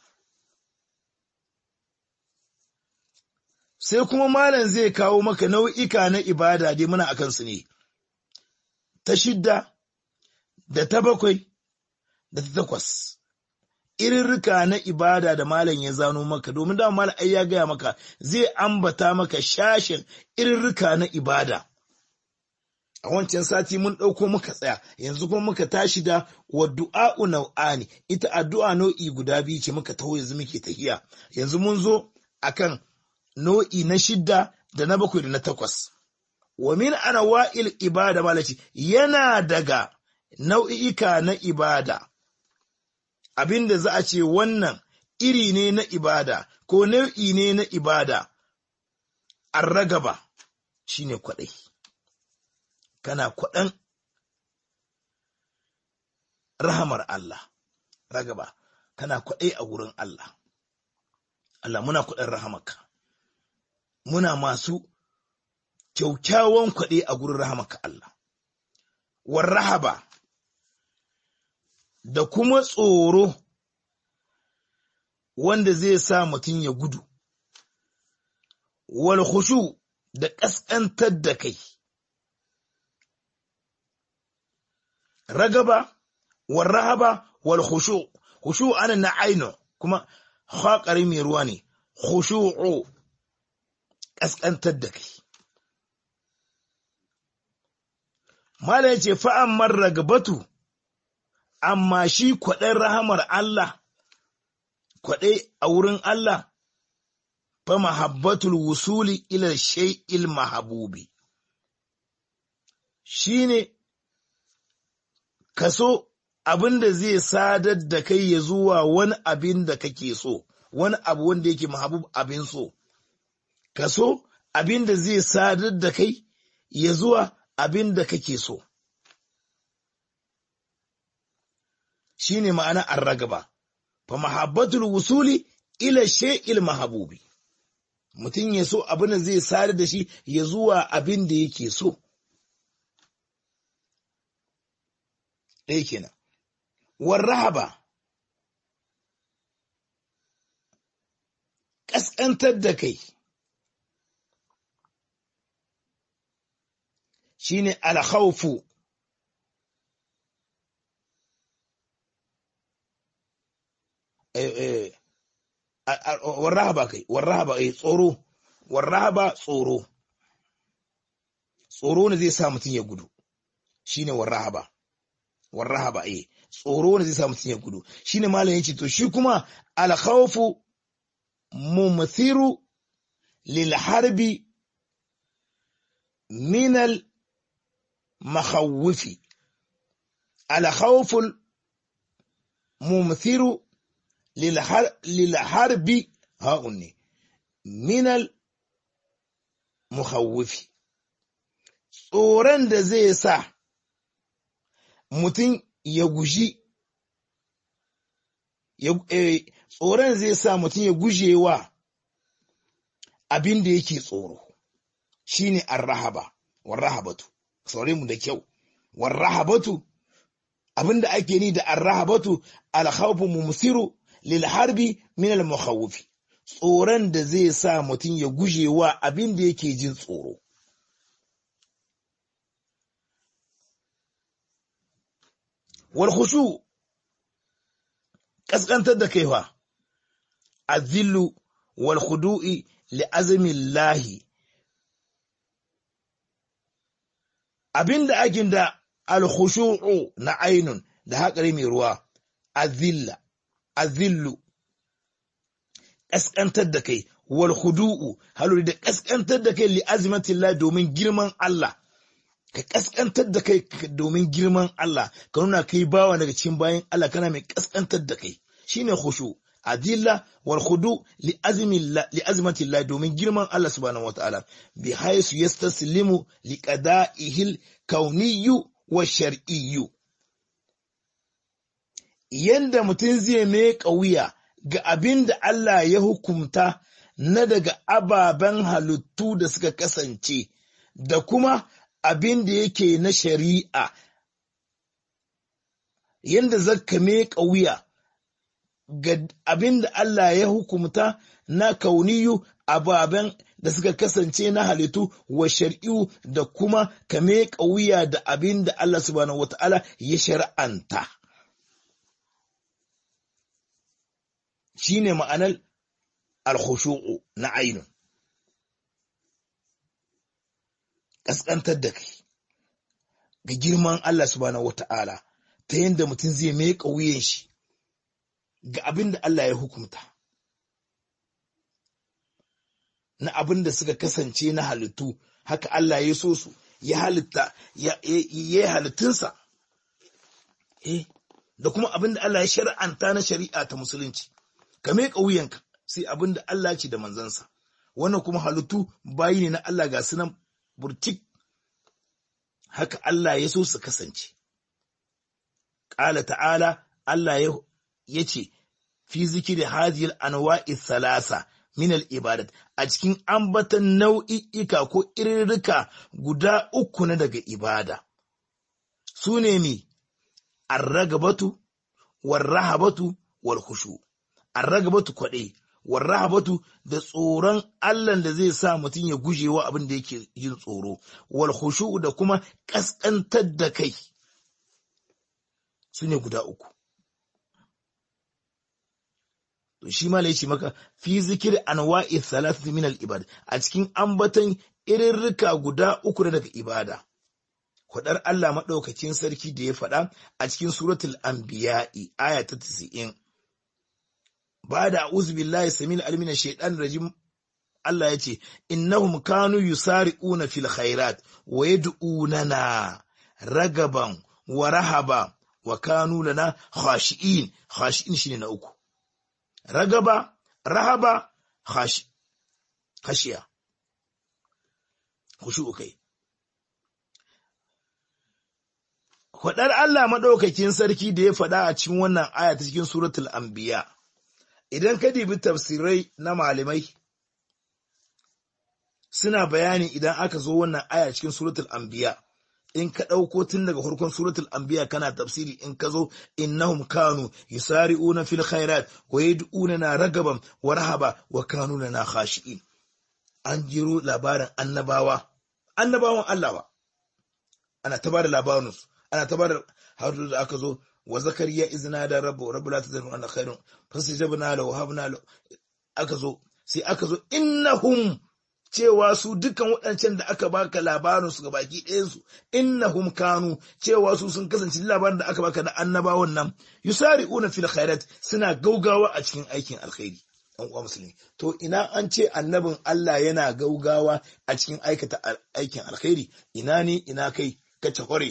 sai kuma malam zai kawo maka nau'ika na ibada dai muna akan su ne, ta 6 da ta 7 da ta 8, irirrika na ibada da malam ya zano maka, domin da malam ai ya gaya maka zai ambata maka shashin irirrika na ibada. A wancan sati mun ɗauko muka tsaya, yanzu kuma muka tashi da wa du'a'u nau'ani, ita addu'a nau'i guda biyu ce muka taho yanzu muke tahiya. Yanzu mun zo akan nau'i na 6 da na 7 da na 8. Wa min anwa'il ibada malaci, yana daga nau'ika na ibada abinda za a ce wannan iri ne na ibada ko nau'i ne na ibada, ar-ragaba shine kwaɗai. Kana kwaɗan rahamar Allah, ragaba kana kwaɗai a wurin Allah. Allah muna kwaɗan rahamarka, muna masu kyaukyawan kwaɗai a gurin rahamarka Allah. War rahaba da kuma tsoro wanda zai sa mutum ya gudu, wal khushu da ƙasƙantar da kai. Ragaba, wal rahaba, wal khushu, khushu ana na aino kuma haƙari mai ruwa ne, khushu'u ƙasƙantar da kai. Mala ya ce fa'ammar ragabatu, amma shi kwaɗin rahamar Allah, kwaɗai a wurin Allah, fa mahabbatul wusuli ila shay'il mahabubi, shi ne kaso abin da zai sadar da kai ya zuwa wani abin da kake so, wani abu wanda yake mahabub abin so, kaso abin da zai sadar da kai ya zuwa abin da kake so. Shi ne ma'ana an ragaba, fa mahabbatul wusuli ila shay'il mahabubi, mutum ya so abin da zai sadar da shi ya zuwa abin da yake so. Ɗaya kenan. War rahaba, ƙasƙantar da kai, shi ne alkhawfu, warrahaba kai, warrahaba tsoro, warrahaba tsoro, tsoro ne zai sa mutum ya gudu, shi ne warrahaba. Warrahaba tsoro ne zai sa mutum ya gudu, shine malam yace to shi kuma al-khawfu mumthiru lil harbi min al makhawfi, al-khawfu mumthiru lil harbi haunni min al mukhawfi, tsoron da zai sa mutum ya guji, tsoron zai sa mutum ya guje wa abin da yake tsoro, shi ne arrahaba, warrahabatu, saurare mu da kyau, warrahabatu abin da ake ni da arrahabatu alkhawfu mumsiru lil harbi min al mukhawfi, tsoron da zai sa mutum ya guje wa abin da yake jin tsoro. Wal khushu kaskantar da kaiwa, azillu wal khudu'i li azmillahi, abinda akin da al khushu'u na ainun da haƙari mai ruwa, azilla azillu kaskantar da kai, wal khudu'u halu da kaskantar da kai li azmatillah domin girman Allah, ka kaskantar da kai domin girman Allah, ka nuna kai bawa daga cikin bayan Allah kana mai kaskantar da kai, shine khushu, adilla wal khudu li azmatillah domin girman Allah subhanahu wataala, bi haisu yastaslimu li qada'ihi kauniyyu wa shar'iyyu, yanda mutum zai mai kauya ga abin da Allah ya hukumta na daga ababen halittu da suka kasance da kuma abin da yake na shari'a, yadda zaka miƙa wuya ga abin da Allah ya hukumta na kauniyu ababen da suka kasance na halittu wa shari'u da kuma ka miƙa wuya da abin da Allah subhanahu wata'ala ya shar'anta. Shi ne ma'anar alkhushu'u na ainun. Ƙasƙantar da kai ga girman Allah subhanahu wata'ala ta yadda mutum zai miƙa wuyan shi ga abin da Allah ya hukumta. Na abin da suka kasance na halittu, haka Allah ya so su, ya halitta, ya yi halittunsa. Da kuma abin da Allah ya shari'anta na shari'a ta musulunci. Ka miƙa wuyanka sai abin da Allah ce da manzansa. Wannan kuma halittu bayi ne na Allah ga sunan burtik. Haka Allah ya so su kasance. Ƙala ta'ala, Allah ya ce, fi zikiri hadiyar anwa'i salasa min al'ibadat, a cikin ambatan nau'i'ika ko irirrika guda uku na daga ibada. Su ne mi, arragabatu, warrahabatu, walhushu. Arragabatu kwaɗe, warrahabatu da tsoron Allah da zai sa mutum ya gujewa abin da yake yin tsoro, walhushu da kuma ƙasƙantar da kai. Su ne guda uku. To shi ma laishi maka fi zikir anwa'i thalathati min al-ibad, a cikin ambatan irirrika guda uku na daga ibada. Kwadar Allah madaukakin sarki da ya faɗa a cikin suratul anbiya'i aya ta 90. Bada a'udhu billahi samil alim shaytan rajim, Allah yace innahum kanu yusari'una fil khairat wa yad'unana ragaban wa rahaba wa kanu lana khashi'in. Khashi'in shine na uku. Ragaba, rahaba, khashiya. Khushu'u kai. Faɗar Allah maɗaukakin sarki da ya faɗa a cikin wannan aya ta cikin suratul anbiya. Idan ka dibi tafsirai na malamai suna bayani idan aka zo wannan aya cikin suratul anbiya. In ka ɗauko tun daga farkon suratul anbiya kana tafsiri, in ka zo innahum kanu yusari'una fil khairat wa yad'unana ragaban wa rahaba wa kanu lana khashi'in. An jiro labarin annabawan Allah ba. Ana ta bada labarin su, ana ta bada har da aka zo wa zakariya izna da rabbu la tazru an khairun fastajabna lahu habna lahu. Aka zo sai aka zo innahum, cewa su dukan waɗancan da aka baka labarin su gabaki ɗayan su, innahum kanu, cewa su sun kasance labarin da aka baka da annabawan nan, yusari'una fil khairat, suna gaugawa a cikin aikin alkhairi. Ɗan uwa musulmi, to ina an ce annabin Allah yana gaugawa a cikin aikata aikin alkhairi, ina ni ina kai kace hore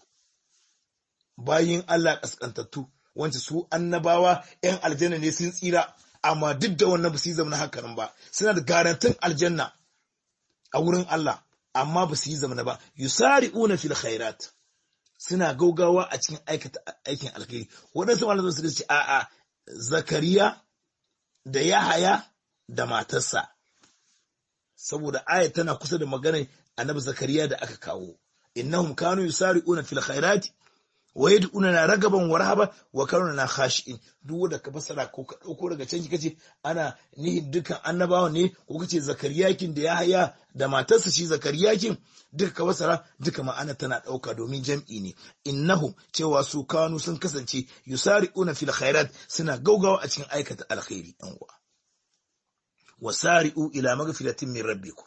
bayin Allah kaskantattu, wanda su annabawa ‘yan aljanna ne sun tsira, amma duk da wannan ba su yi zama hakanan ba, suna da garantin aljanna a wurin Allah, amma ba su yi zamana ba. Yusari'una fil khairat, suna gaugawa a cikin aikata aikin alkhairi. Waɗansu malamai suka ce a'a, Zakariya da Yahaya da matarsa, saboda aya tana kusa da maganar annabi Zakariya da aka kawo. Innahum kanu yusari'una fil khairat wa yad'unana ragaban wa rahaba wa kanu lana khashi'in. Duk wanda ka fasara ko ka dauko daga can kace ana nihin dukan annabawa ne, ko kace Zakariyakin da Yahaya da matarsa shi Zakariyakin, duka ka fasara duka ma'ana tana dauka domin jam'i ne. Innahum, cewa su kanu sun kasance yusari'una fil khairat, suna gaugawa a cikin aikata alkhairi. Yan uwa, wasari'u ila magfiratin min rabbikum,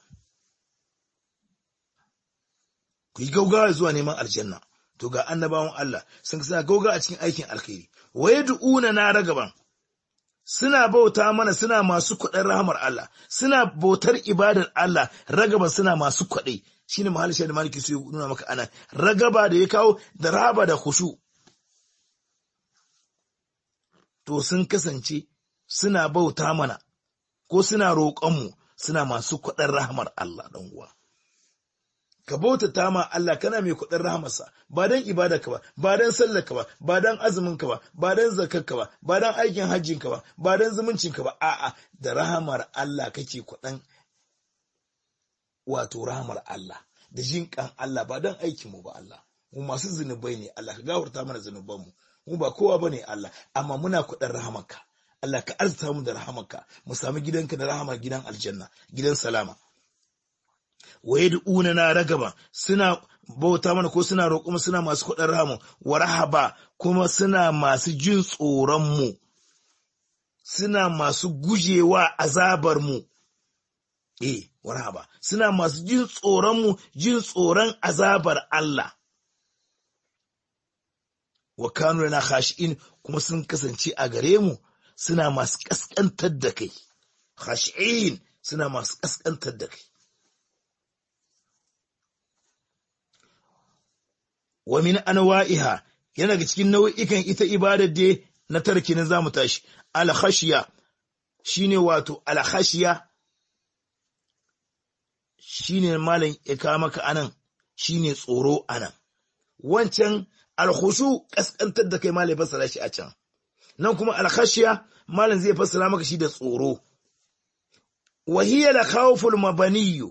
ku yi gaugawa zuwa neman aljanna. To ga annabawan Allah sun suna gauga a cikin aikin alkhairi, wa yad'una na ragaban, suna bauta mana, suna masu kwaɗar rahmar Allah, suna bautar ibadar Allah, ragaban suna masu kwaɗai. Shine mahallin shi da maliki su nuna maka ana ragaba da ya kawo da rahaba da khushu. To sun kasance suna bauta mana ko suna roƙonmu, suna masu kwaɗar rahmar Allah. Dan uwa, ka bautata ma Allah kana mai kuɗin rahamarsa ba dan ibadarka ba ba dan sallarka ba ba dan azuminka ba ba dan zakarka ba ba dan aikin hajjinka ba ba dan zumuncinka ba a'a da rahamar Allah kake kuɗin wato rahamar Allah da jinƙan Allah ba dan aikin mu ba Allah mu masu zunubai ne Allah ka gafarta mana zunubanmu mu ba kowa bane Allah amma muna kuɗin rahamarka Allah ka arzuta mu da rahamarka mu sami gidanka da rahama gidan aljanna gidan salama wa yad'una na ragaba suna bauta mana ko suna roƙo mu suna masu kuɗin rahama wa rahaba kuma suna masu jin tsoron mu suna masu gujewa azabar mu wa rahaba suna masu jin tsoron mu jin tsoron azabar Allah wa kanu lana khashi'in kuma sun kasance a gare mu suna masu kaskantar da kai khashi'in suna masu kaskantar da kai wa min anwa'iha yana daga cikin nau'ikan ita ibadar da na tarki na zamu tashi al khashiya shine wato al khashiya shine malam ya kawo maka anan shine tsoro anan wancan al khushu kaskantar da kai malam ya fassara shi a can nan kuma al khashiya malam zai fassara maka shi da tsoro wa hiya la khawful mabaniy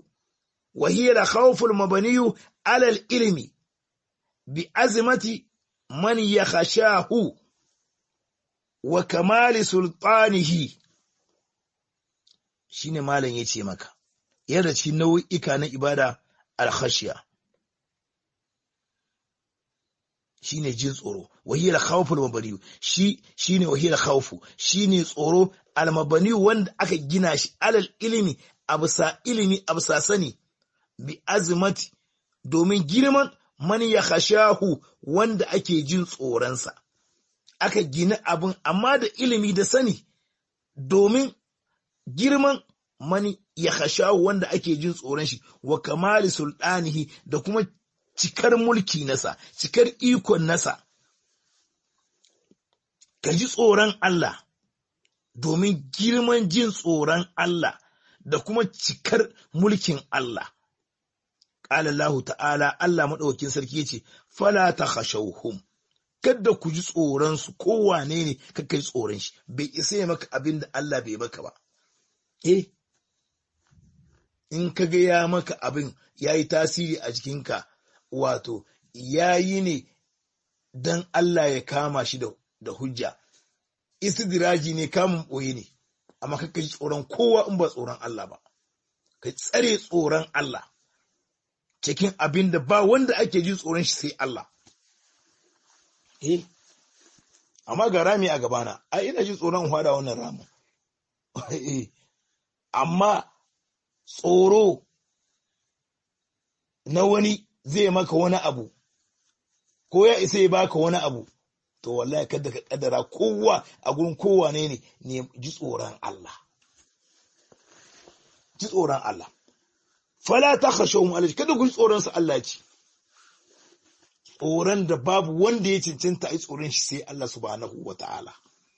ala al ilmi bi azmati man yakhashahu wa kamali sultanihi shine malam yace maka yana cikin nau'ika na ibada al-khashiya shine jin tsoro wahiyar khawful mabani shine wahiyar khawfu shine tsoro al-mabani wanda aka gina shi alal ilimi absa sani bi azmati domin girman man ya khashahu wanda ake jin tsoronsa aka gina abin amma da ilimi da sani domin girman man ya khashahu wanda ake jin tsoron shi wa kamali sultanihi da kuma cikar mulki nasa cikar ikon nasa ka ji tsoron Allah domin girman jin tsoron Allah da kuma cikar mulkin Allah qala Allah ta'ala Allah madaukakin sarki yace fala takhashawhum kada ku ji tsoron su kowane ne kai tsoron shi bai isa ya maka abin da Allah bai maka ba in kaga ya maka abin yayi tasiri a jikinka wato yayi ne dan Allah ya kama shi da hujja istidraji ne kamun boye ne amma kai ji tsoron kowa in ba tsoron Allah ba kai tsare tsoron Allah cikin abin da ba wanda ake ji tsoron shi sai Allah amma ga rami a gabana ai ina ji tsoron hwada wannan ramin amma tsoro na wani zai maka wani abu ko ya isa ya baka wani abu to wallahi kada ka kaddara kowa a gurin kowa ne ji tsoron Allah ji tsoron Allah fala takhashawhum alai kada ku ji tsoron su Allah ce tsoron da babu wanda ya cancanta ai tsoron shi sai Allah subhanahu wataala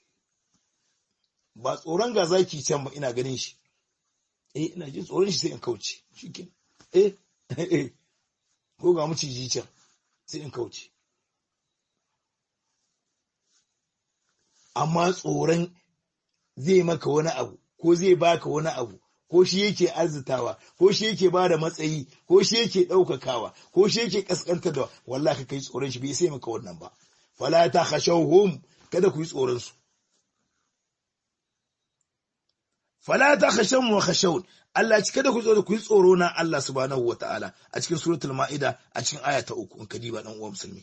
ba tsoron ga zaki can ba ina ganin shi ina jin tsoron shi sai in kauce shikenan ko ga maciji can sai in kauce amma tsoron zai maka wani abu ko zai baka wani abu ko shi yake arzitawa ko shi yake bada matsayi ko shi yake daukakawa ko shi yake kaskantar da wallahi kai tsoron shi bai sai maka wannan ba fala ta khashawhum kada ku yi tsoron su fala ta khashawhum wa khashawun Allah ci kada ku yi tsoro na Allah subhanahu wataala a cikin suratul maida a cikin aya ta 3 in ka diba dan uwa musulmi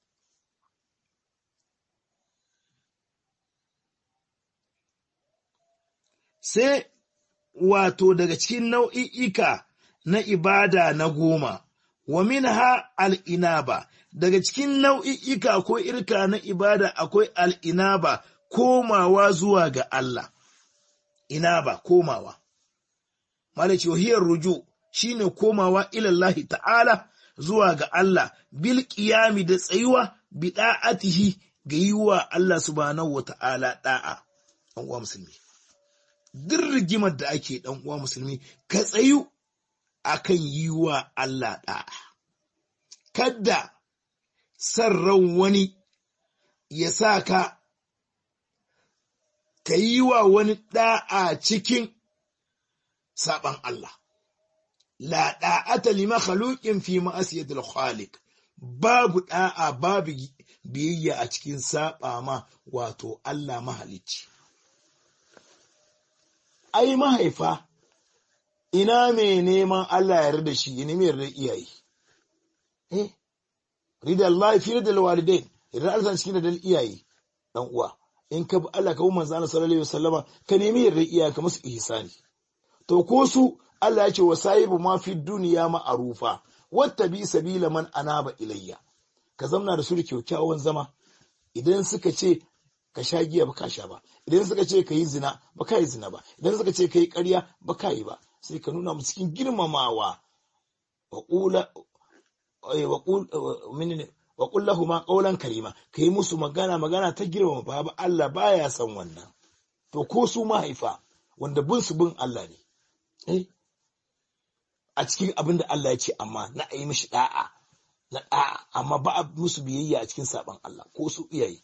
sai wato daga cikin nau'i'ika na ibada na 10 wa minha al-inaba daga cikin nau'i'ika ko irka na ibada akwai al-inaba komawa zuwa ga Allah inaba komawa malaci wahiyar ruju shine komawa ila Allah ta'ala zuwa ga Allah bil qiyami da tsayuwa bi da'atihi ga yiwa Allah subhanahu wata'ala da'a uwa musulmi duk rigimar da ake dan uwa musulmi ka tsayu akan yi wa Allah ɗa'a. Kadda san ran wani ya sa ka yi wa wani ɗa'a cikin saɓan Allah. La ɗa'ata li makhluqin fi ma'asiyatil khaliq. Babu ɗa'a babu biyayya a cikin saɓa ma wato Allah mahalicci. Ai mahaifa ina mai neman Allah ya yarda shi ya nemi yarda iyaye. Rida Allah fi ridal walidain, yarda Allah cikin ridal iyaye dan uwa. In ka bi Allah ka bi manzo Allah sallallahu alaihi wasallama ka nemi yarda iyaye ka musu ihsani. To ko su Allah ya ce wa sahibu ma fi duniya ma'arufa wattabi sabila man anaba ilayya. Ka zamna da su da kyakkyawan zama. Idan suka ce ka sha giya ba ka sha ba, idan suka ce ka yi zina ba ka yi zina ba, idan suka ce ka yi ƙarya ba ka yi ba, sai ka nuna mu cikin girmamawa wa ƙullahu ma ƙaulan karima, ka yi musu magana ta girmama ba Allah baya son wannan. To ko su mahaifa wanda bin su bin Allah ne, a cikin abin da Allah ya ce amma na a yi mishi ɗa'a, na ɗa'a amma ba a musu biyayya a cikin saɓan Allah ko su iyaye.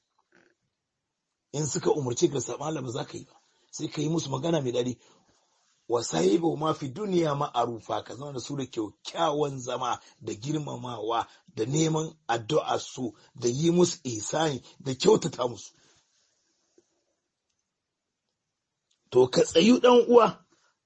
In suka umarce ka saɓan Allah ba za ka yi ba, sai ka yi musu magana mai daɗi. Wa sahibu ma fi duniya ma'arufa, ka zama da su da kyakkyawan zama da girmamawa da neman addu'a su da yi musu ihsani da kyautata musu. To ka tsayu ɗan uwa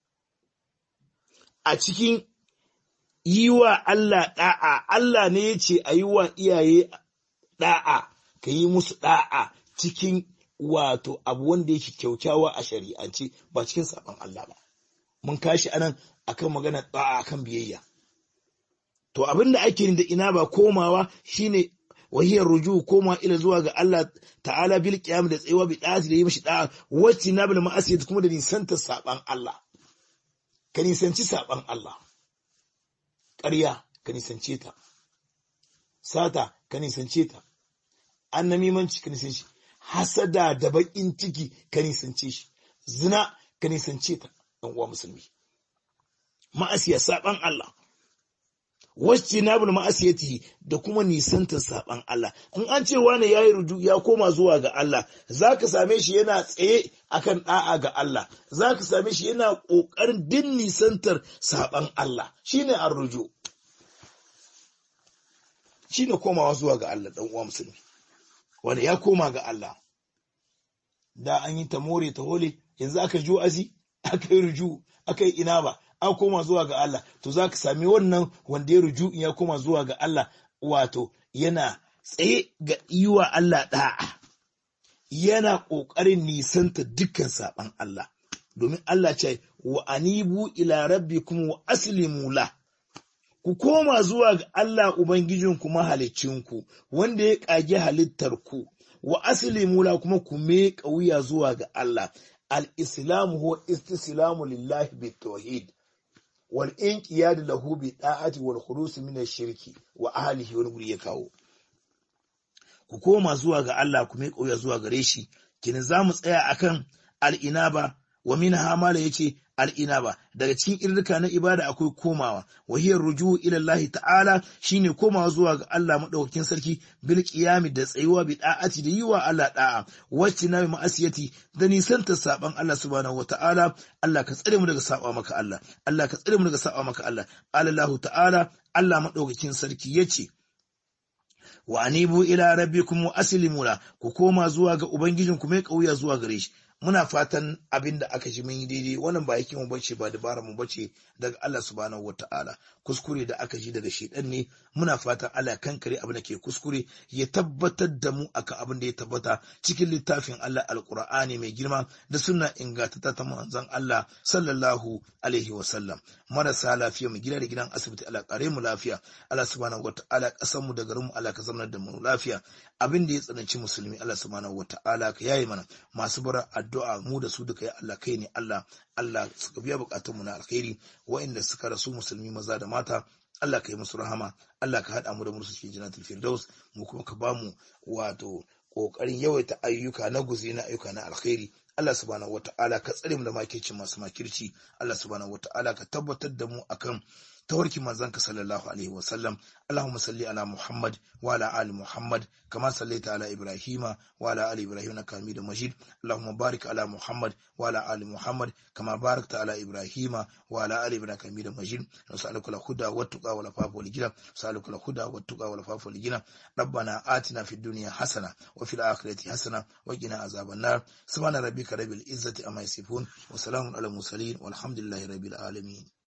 a cikin yi wa Allah ɗa'a. Allah ne ya ce a yi wa iyaye ɗa'a, ka yi musu ɗa'a cikin wato abu wanda yake kyaukyawa a shari'ance ba cikin saɓan Allah ba. Mun kashi anan akan magana ɗa'a akan biyayya. To abin da ake da ina ba komawa shine wahiyar ruju koma ila zuwa ga Allah ta'ala bil qiyam da tsayuwa bi da'ati da yi mishi da'a wacce na bil ma'asiyat kuma da nisanta saɓan Allah. Ka nisanci saɓan Allah. Ƙarya ka nisance ta. Sata ka nisance ta. Annamimanci ka nisance. Hasada da baƙin ciki ka nisance shi. Zina ka nisance ta. Ɗan uwa musulmi. Ma'asiya saɓan Allah. Wacce na bin ma'asiyati da kuma nisantar saɓan Allah. In an ce wane ya yi ruju ya koma zuwa ga Allah, za ka same shi yana tsaye akan ɗa'a ga Allah, za ka same shi yana ƙoƙarin din nisantar saɓan Allah. Shi ne an ruju. Shi ne komawa zuwa ga Allah ɗan uwa musulmi. Wanda ya koma ga Allah. Da an yi ta more ta hole, yanzu aka ju azi, aka yi ruju, aka yi ina ba. An koma zuwa ga Allah, to za ka sami wannan wanda ya ruju ya koma zuwa ga Allah, wato yana tsaye ga yi wa Allah ɗa'a, yana ƙoƙarin nisanta dukkan saɓan Allah, domin Allah ce wa anibu ila rabbikum wa aslimu la, ku koma zuwa ga Allah Ubangijinku mahalicinku, wanda ya ƙage halittarku, wa aslimu la kuma ku meƙa wuya zuwa ga Allah. Al-Islamu huwa istislamu lillahi bit-tauhid wal inqiyad lahu bi da'ati wal khulus min ash-shirki wa ahlihi wal guri ya kawo. Ku koma zuwa ga Allah ku mai kauya zuwa gare shi. Kin zamu tsaya akan al-inaba wa minha mala yace al-inaba daga cikin irrika na ibada akwai komawa wa hiya ruju'u ila Allah ta'ala shine komawa zuwa ga Allah madaukakin sarki bil qiyami da tsayuwa bi da'ati da yiwa Allah da'a wacce na ma'asiyati da nisanta saban Allah subhanahu wata'ala. Allah ka tsare mu daga saba maka Allah, Allah ka tsare mu daga saba maka Allah. Allah ta'ala Allah madaukakin sarki yace wa anibu ila rabbikum wa aslimu la, ku koma zuwa ga ubangijinku mai kauya zuwa gare shi. Muna fatan abin da aka ji mun yi daidai, wannan ba yake mu bace ba dabara mu bace daga Allah subhanahu wataala. Kuskure da aka ji daga shedan ne, muna fatan Allah kankare abin da ke kuskure ya tabbatar da mu akan abin da ya tabbata cikin littafin Allah alqur'ani mai girma da sunna ingantata ta manzon Allah sallallahu alaihi wasallam. Marasa lafiya mu gida da gidan asibiti Allah kare mu lafiya, Allah subhanahu wataala kasan mu da garin mu Allah ka zama da mu lafiya. Abin da ya tsananci musulmi Allah subhanahu wataala ka yayi mana, masu bara addu'a mu da su duka ya Allah kai ne Allah suka biya bukatun mu na alkhairi, wa'inda suka rasu musulmi maza da mata Allah ka yi musu rahama, Allah ka hada mu da musu cikin jannatul firdaus, mu kuma ka bamu wato kokarin yawaita ayyuka na guzi na ayyuka na alkhairi. Allah subhanahu wata'ala ka tsare mu da makirci masu makirci. Allah subhanahu wata'ala ka tabbatar da mu akan tawarki manzanka sallallahu alaihi wasallam. Allahumma salli ala Muhammad wa ala ali Muhammad kama sallaita ala Ibrahima wa ala ali Ibrahim innaka Hamidum Majid. Allahumma barik ala Muhammad wa ala ali Muhammad kama barakta ala Ibrahima wa ala ali Ibrahim innaka Hamidum Majid. Nas'aluka al-huda wat-tuqa wal-afafa wal-ghina. Nas'aluka al-huda wat-tuqa wal-afafa wal-ghina. Rabbana atina fid dunya hasana wa fil akhirati hasana wa qina azaban nar. Subhana rabbika rabbil izzati amma yasifun wa salamun ala mursalin walhamdulillahi rabbil alamin.